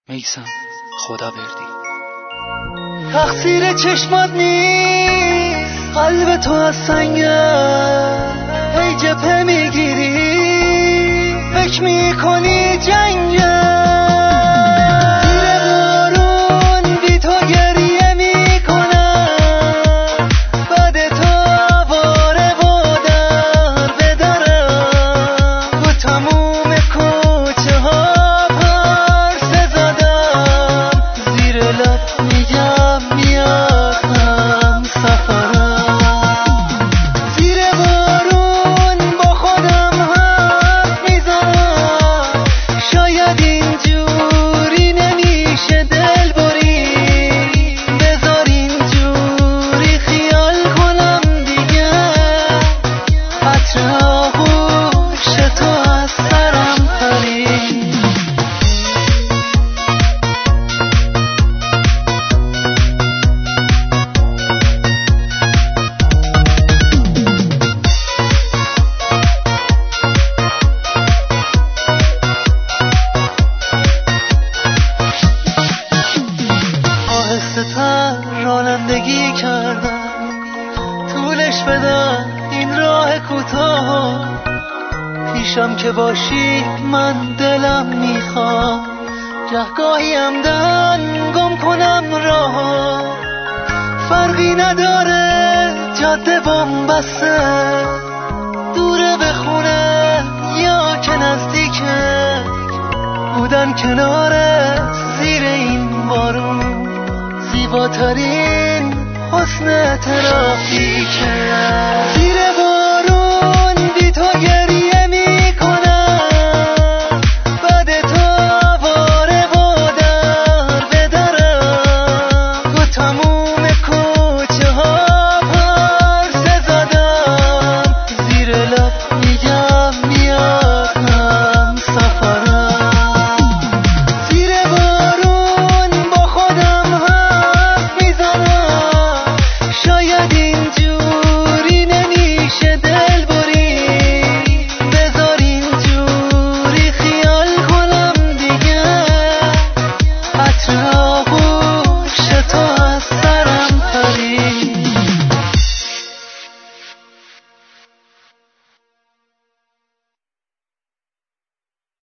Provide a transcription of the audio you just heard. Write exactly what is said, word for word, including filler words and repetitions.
میسم خدا بردی. تقصیر چشمات نیست، قلب تو از سنگه، هی جبهه میگیری فکر میکنی جنگه. زیر بارون بی تو گریه میکنم، بعد تو آواره بودم بدارم، تو تموم کوچه ها پرسه زدم، زیر لب میگم میاختم سفرم. زیر بارون با خودم حرف میزنم، شاید اینجوری نمیشه دل بری، بذار اینجوری خیال کنم دیگه، عطر آغوش تو از سرم پرید. آهسته رانندگی کردم، طولش بدم این راه کوتاه، پیشم که باشی من دلم میخواد، گهگاهی همدن گم کنم راه، فرقی نداره جاده بومبسته، دوره به خونه یا که نزدیکه، بودن کنارت زیر این بارون زیباترین حسن ترافیکه. زیر بارون بی تو گریه میکنم، بعد تو آواره بودم بدارم، تو تموم کوچه ها پرسه زدم، زیر لب میگم میاختم سفرم. زیر بارون با خودم حرف میزنم، شاید این